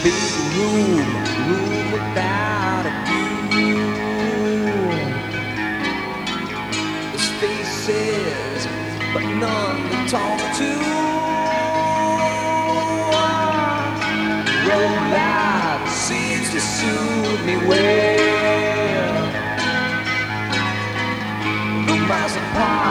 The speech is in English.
big room without a view. There's faces, but none to talk to. Road life seems to suit me well. The miles apart.